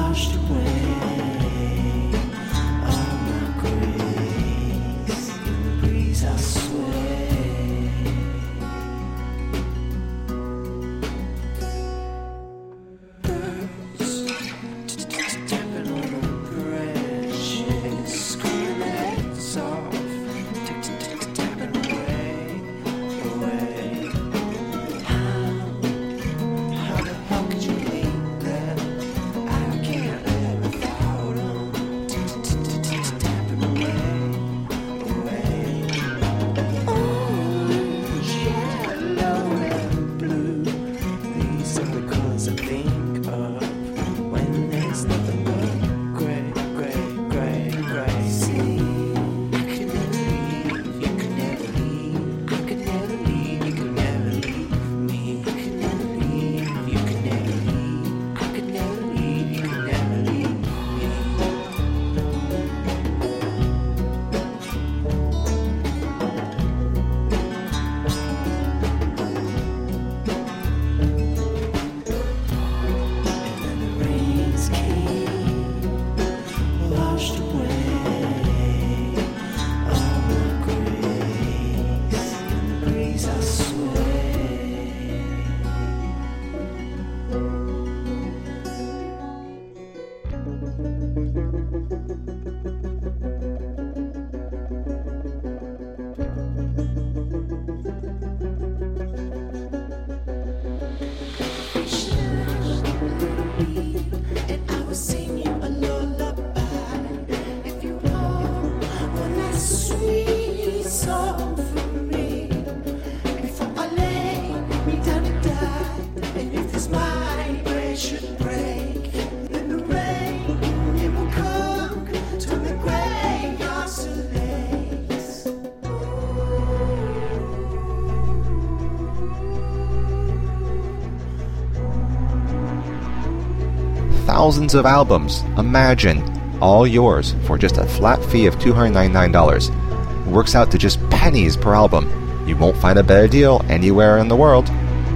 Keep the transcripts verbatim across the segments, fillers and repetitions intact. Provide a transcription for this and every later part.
Thousands of albums, imagine, all yours for just a flat fee of two hundred ninety-nine dollars. It works out to just pennies per album. You won't find a better deal anywhere in the world.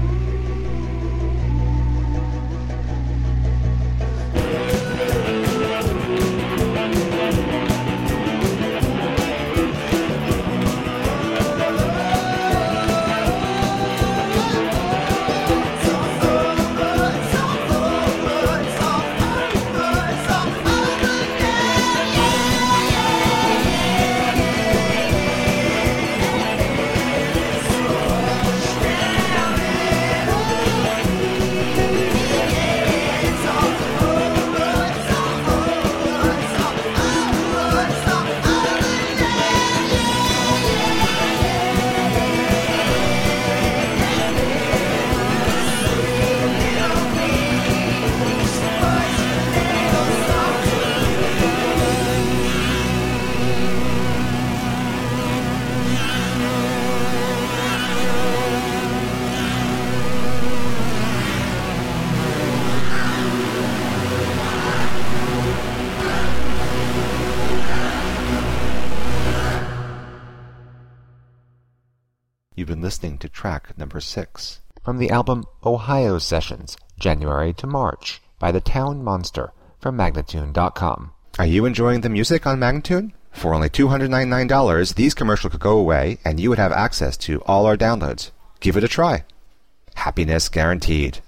You've been listening to track number six from the album Ohio Sessions, January to March, by The Town Monster from Magnatune dot com. Are you enjoying the music on Magnatune? For only two hundred ninety-nine dollars, these commercials could go away and you would have access to all our downloads. Give it a try. Happiness guaranteed.